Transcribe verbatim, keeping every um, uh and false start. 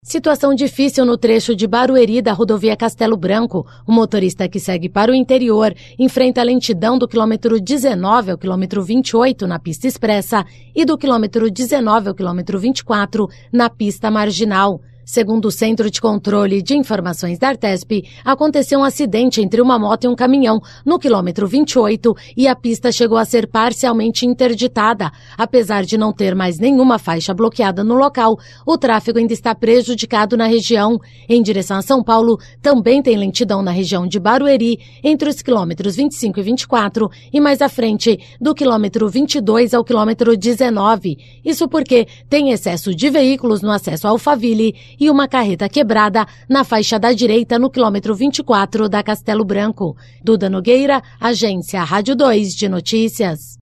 Situação difícil no trecho de Barueri da rodovia Castelo Branco. O motorista que segue para o interior enfrenta a lentidão do quilômetro dezenove ao quilômetro vinte e oito na pista expressa e do quilômetro dezenove ao quilômetro vinte e quatro na pista marginal. Segundo o Centro de Controle de Informações da Artesp, aconteceu um acidente entre uma moto e um caminhão no quilômetro vinte e oito e a pista chegou a ser parcialmente interditada. Apesar de não ter mais nenhuma faixa bloqueada no local, o tráfego ainda está prejudicado na região. Em direção a São Paulo, também tem lentidão na região de Barueri, entre os quilômetros vinte e cinco e vinte e quatro e mais à frente, do quilômetro vinte e dois ao quilômetro dezenove. Isso porque tem excesso de veículos no acesso a Alphaville e uma carreta quebrada na faixa da direita no quilômetro vinte e quatro da Castelo Branco. Duda Nogueira, Agência Rádio dois de Notícias.